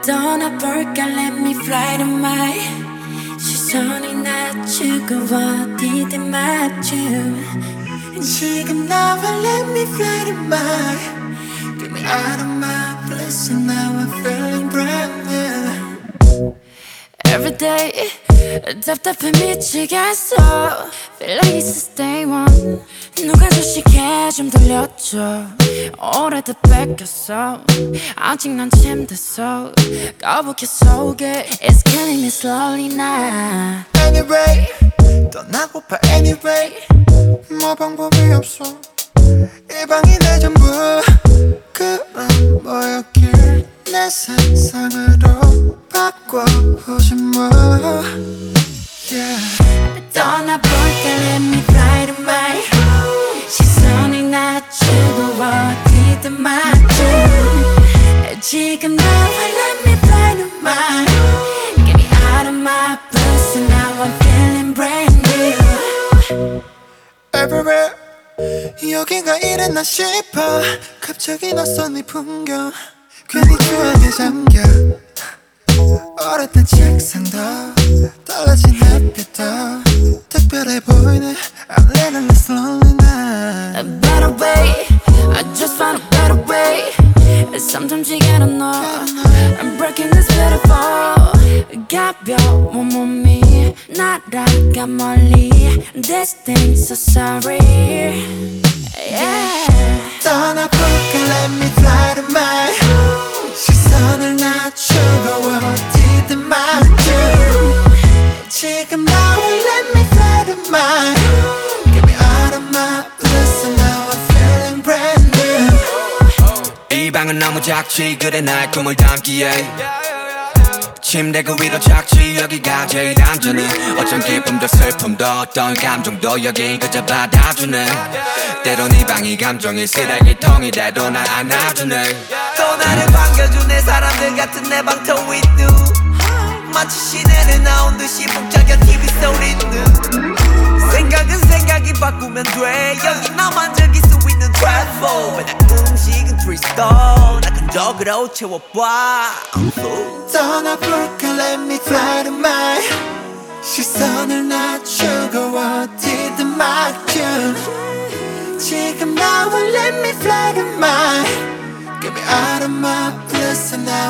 떠나볼까 let me fly to my 시선이 낮추고 어디든 맞춤 지금 나와 let me fly to my Get me out of my bliss and now I'm feeling brand new Every day 답답해 미치겠어 Feel like it's a day one 누가 주식해 좀 들려줘 오래돼 뺏겼어 아직 난 침대서 거북해 속에 It's killing me slowly now Anyway 떠나고파 anyway 뭐 방법이 없어 이 방이 내 전부 그럼 뭐였길 내 세상으로 바꿔보지 뭐 yeah. 떠나볼까 let me fly to my 시선이 낮추고 어디든 맞춤 지금 나와 let me fly to my Get me out of my blues and now I'm feeling brand new Everywhere 여긴가 이랬나 싶어 갑자기 낯선 이 풍경 괜히 추억에 잠겨 오랬던 책상도 달라진 햇빛도 특별해 보이네 I'm living this lonely night A better way I just found a better way Sometimes you gotta know I'm breaking this beautiful 가벼운 몸이 날아가 멀리 This thing's so sorry yeah. 떠나볼까 let me fly to my 시선을 낮추고 어디든 맞춤 지금 나와 let me fly to my Get me out of my bliss and now I'm feeling brand new 이 방은 너무 작지 그래 날 꿈을 담기에 침대 그 위로 작지 여기가 제일 안전해 어쩜 기쁨도 슬픔도 어떤 감정도 여긴 그저 받아주네 때론 이 방이 감정의 쓰레기통이 돼도 날 안아주네 또 나를 반겨주네 사람들 같은 내 방터 with you 마치 시내를 나온 듯이 복잡한 TV 소리는 생각은 생각이 바꾸면 돼 여기 나만 즐길 수 있는 트래플 맨날 음식은 3star 나 근적으로 채워봐 떠나볼까 let me fly to my 시선을 낮추고 어디든 맞춤 지금 나와 let me fly to my Get me out of my bliss and